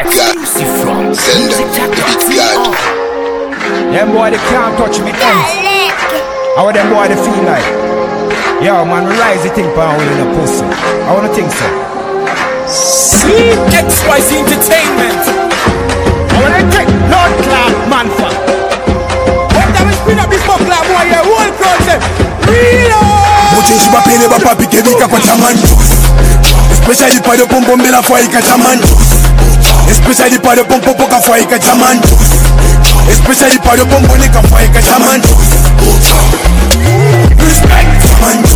Exclusive from Send them to the God. Them boy they can't touch me ends. How them boy they feel like? Yo man, we rise the thing pound in a pussy. I wanna think so. See XYZ Entertainment. I wanna take blood clot man for. What time we spin up this buckler boy here? Whole crowd them. Reload. Muchinshi bapele bapapi kebika kwa chamanjo. Especially pa de pom pom bela foi ka chamanjo. Especially pa de pom pom ka foi ka chamanjo. Especially pa de pom pom ka foi ka chamanjo. Respect chamanjo.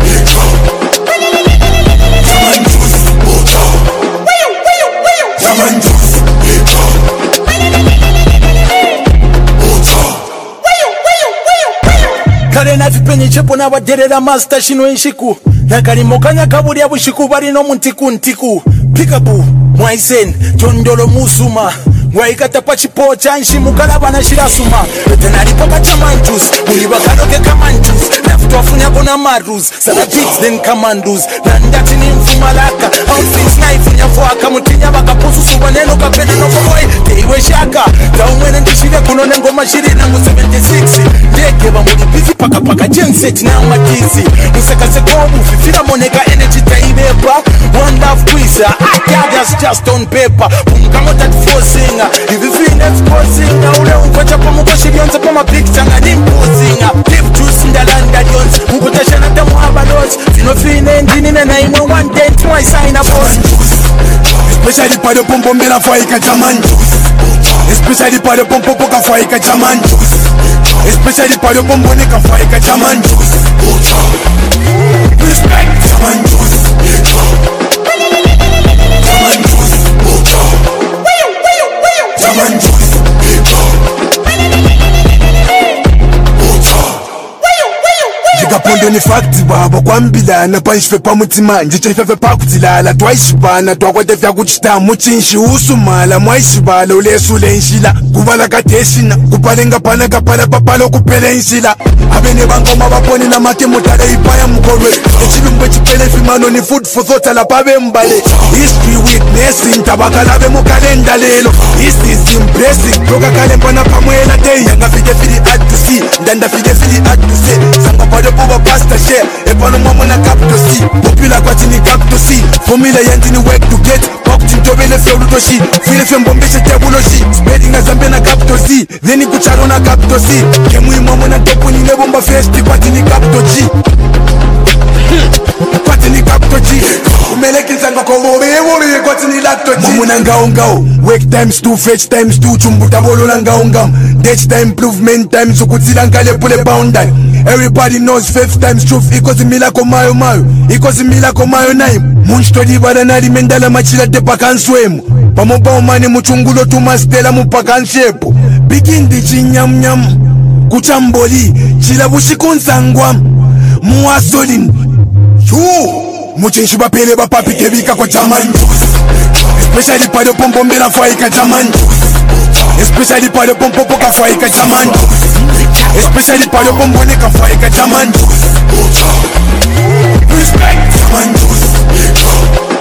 Kale na vipenye chepo na waderera master shino inshiku Nakalimo kanya kaburi ya bushiku bari no muntiku ntiku Pikabu, mwaisen, tondolo musuma Waikata pachipo chanshi mukalaba na shirasuma Tenaripo kachamanjus, muliwa kanoke kamanjus Nafutu wafunya bona marus, sada beats then commandos Nandati ni mfumalaka, outfits na ifunya fuaka Mutinya baka pusu suwa neno kapena no boy Teiwe shaka, taumwene ndishire kunone ngoma shiri nangu 76 Ndeke ba mudi bizi paka paka genset na matizi Museka sekobu, fifira moneka energy taibeba One love twisa, I just on paper Pungamota tifosinga If you feel exposing na ule ukocha pa mukoshi bionze pa mapicture nga nimposing Give juice ndalanda dionze Mukutesha na tamu habalos Fino fine ndini na imwe one day Twa sign a boss Especially pa de pom pom bela foi ka chamanjo. Especially pa de pom pom ka foi ka chamanjo. Especially pa de pom pom ka foi ka chamanjo. Respect chamanjo. Pondo ni facts baba kwambilana panshwe pamutima njichefefe pakutilala twaishibana twakwate vyakuchita muchinshi usumala mwaishibala ulesule nshila kuvala kateshina kupalenga pana kapala papalo kupele nshila abene bangoma baponi na make mutale ipaya mkolwe echilumbe chipele fimano ni food for thought ala pabe mbale history witnessing tabakalabe mukalenda lelo this is impressive toka kale mpana pamwela day yanga fide fili at to see ndanda fide fili at to say sanga pade Uba pasta share, epano mama na capto si Popular kwati ni capto si Formula yanti ni work to get Pakti ntobele fe urutoshi File fe mbombeshe tebuloshi Spreading na zambe na capto si Veni kucharo na capto si Kemui mama na tepo ni nebomba festi Kwati ni capto G Kwati ni capto G Umeleki nsanga komobe Ewobe kwati ni lacto G Mamu na ngao ngao Work times 2, fetch times 2 Chumbuta bolo na ngao ngao Date time, improvement times Ukutila ngale pule boundary Everybody knows 5 times truth equals milako mayo mayo equals milako mayo naim Munchtori baranari mendala machila de pakanswemu Pamoba umani muchungulo tumastela mupakanshepo Bigindi chinyam nyam Kuchamboli chila bushikunsangwam Muasolin Muchinshi bapele bapapi kebika kwa chamanjus Especially pa de pompombe la foi ka chamanjus Especially pa de pompopo ka foi ka chamanjus Especially pa de pompone ka foi ka chamanjus Respect chamanjus